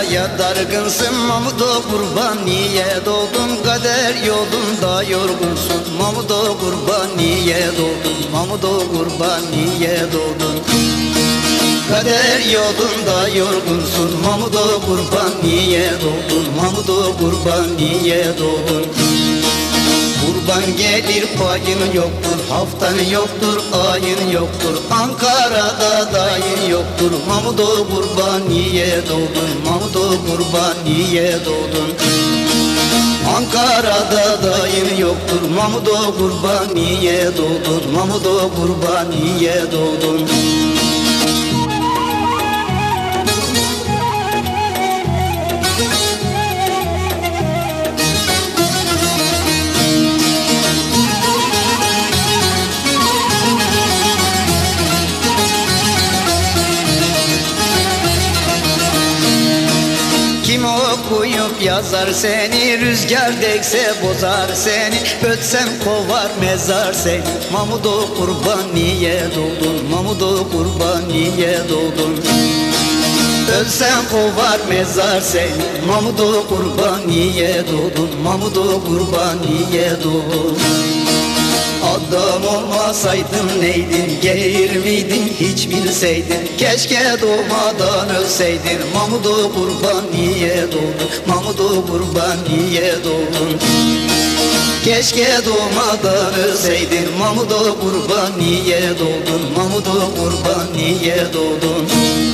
dünyaya dargınsın Mahmudo kurban niye doğdun? Kader yolunda yorgunsun Mahmudo kurban niye doğdun? Mahmudo kurban niye doğdun? Kader yolunda yorgunsun Mahmudo kurban niye doğdun? Mahmudo kurban niye doğdun? Kurban gelir payın yoktur, haftan yoktur, ayın yoktur, Ankara'da dayın yoktur. Mahmudo kurban niye doğdun? Mahmudo kurban niye doğdun? Ankara'da dayın yoktur, Mahmudo kurban niye doğdun? Mahmudo kurban niye doğdun? Kim okuyup yazar seni, rüzgar dekse bozar seni, ötsem kovar mezar seni. Mahmudo kurban niye doğdun? Mahmudo kurban niye doğdun? Ölsem kovar mezar seni, Mahmudo kurban niye doğdun? Mahmudo kurban niye doğdun? Adam olmasaydın neydin, gelir miydin hiç bilseydin, keşke doğmadan ölseydin. Mahmudo kurban niye doğdun? Mahmudo kurban niye doğdun? Keşke doğmadan ölseydin, Mahmudo kurban niye doğdun? Mahmudo kurban niye doğdun?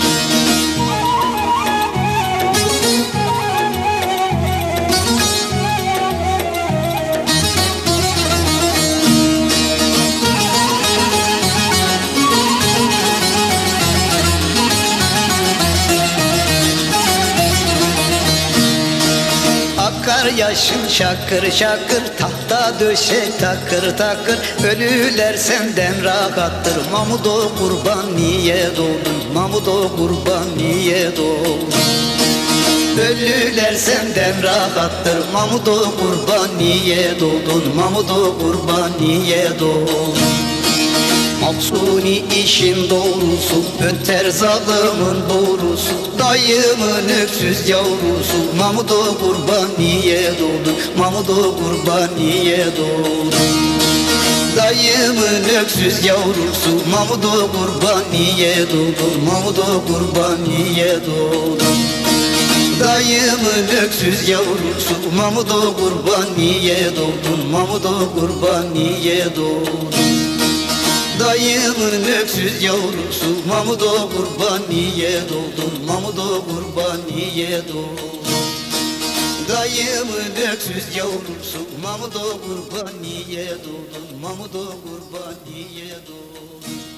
Akar yaşın şakır şakır, tahta döşek takır takır, ölüler senden rahattır. Mahmudo kurban niye doğdun? Mahmudo kurban niye doğdun? Ölüler senden rahattır. Mahmudo kurban niye doğdun? Mahmudo kurban niye doğdun? Mahsuni işin doğrusu, öter zalımın borusu, dayımın öksüz yavrusu. Mahmudo kurban niye doğdun? Mahmudo kurban niye doğdun? Dayımın öksüz yavrusu, Mahmudo kurban niye doğdun? Mahmudo kurban niye doğdun? Dayımın öksüz yavrusu, Mahmudo kurban niye doğdun? Mahmudo kurban niye doğdun? Dayımın öksüz yavrusu, Mahmudo kurban niye doğdun? Mahmudo kurban niye doğdun? Dayımın öksüz yavrusu, Mahmudo kurban niye doğdun? Mahmudo kurban niye doğdun?